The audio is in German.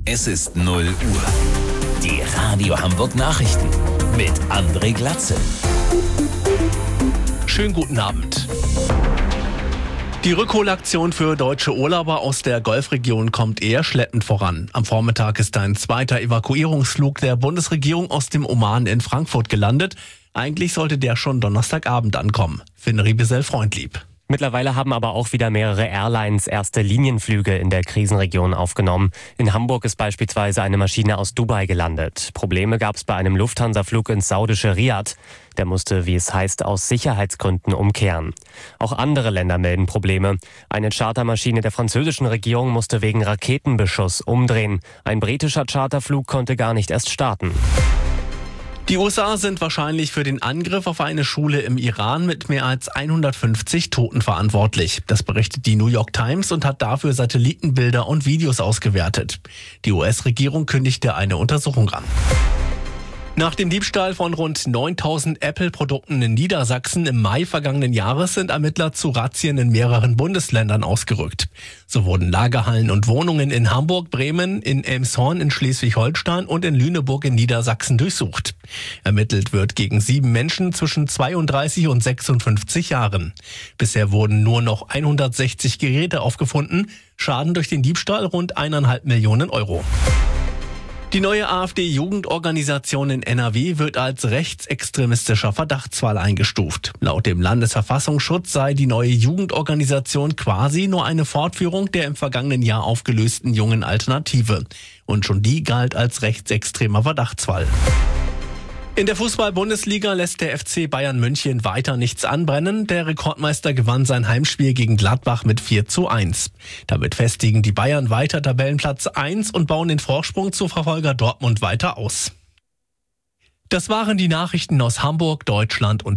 Es ist 0 Uhr. Die Radio Hamburg Nachrichten mit André Glatzel. Schönen guten Abend. Die Rückholaktion für deutsche Urlauber aus der Golfregion kommt eher schleppend voran. Am Vormittag ist ein zweiter Evakuierungsflug der Bundesregierung aus dem Oman in Frankfurt gelandet. Eigentlich sollte der schon Donnerstagabend ankommen. Finn Riebesell-Freundlieb. Mittlerweile haben aber auch wieder mehrere Airlines erste Linienflüge in der Krisenregion aufgenommen. In Hamburg ist beispielsweise eine Maschine aus Dubai gelandet. Probleme gab es bei einem Lufthansa-Flug ins saudische Riad. Der musste, wie es heißt, aus Sicherheitsgründen umkehren. Auch andere Länder melden Probleme. Eine Chartermaschine der französischen Regierung musste wegen Raketenbeschuss umdrehen. Ein britischer Charterflug konnte gar nicht erst starten. Die USA sind wahrscheinlich für den Angriff auf eine Schule im Iran mit mehr als 150 Toten verantwortlich. Das berichtet die New York Times und hat dafür Satellitenbilder und Videos ausgewertet. Die US-Regierung kündigte eine Untersuchung an. Nach dem Diebstahl von rund 9.000 Apple-Produkten in Niedersachsen im Mai vergangenen Jahres sind Ermittler zu Razzien in mehreren Bundesländern ausgerückt. So wurden Lagerhallen und Wohnungen in Hamburg, Bremen, in Elmshorn in Schleswig-Holstein und in Lüneburg in Niedersachsen durchsucht. Ermittelt wird gegen 7 Menschen zwischen 32 und 56 Jahren. Bisher wurden nur noch 160 Geräte aufgefunden. Schaden durch den Diebstahl rund 1,5 Millionen Euro. Die neue AfD-Jugendorganisation in NRW wird als rechtsextremistischer Verdachtsfall eingestuft. Laut dem Landesverfassungsschutz sei die neue Jugendorganisation quasi nur eine Fortführung der im vergangenen Jahr aufgelösten Jungen Alternative. Und schon die galt als rechtsextremer Verdachtsfall. In der Fußball-Bundesliga lässt der FC Bayern München weiter nichts anbrennen. Der Rekordmeister gewann sein Heimspiel gegen Gladbach mit 4:1. Damit festigen die Bayern weiter Tabellenplatz 1 und bauen den Vorsprung zu Verfolger Dortmund weiter aus. Das waren die Nachrichten aus Hamburg, Deutschland und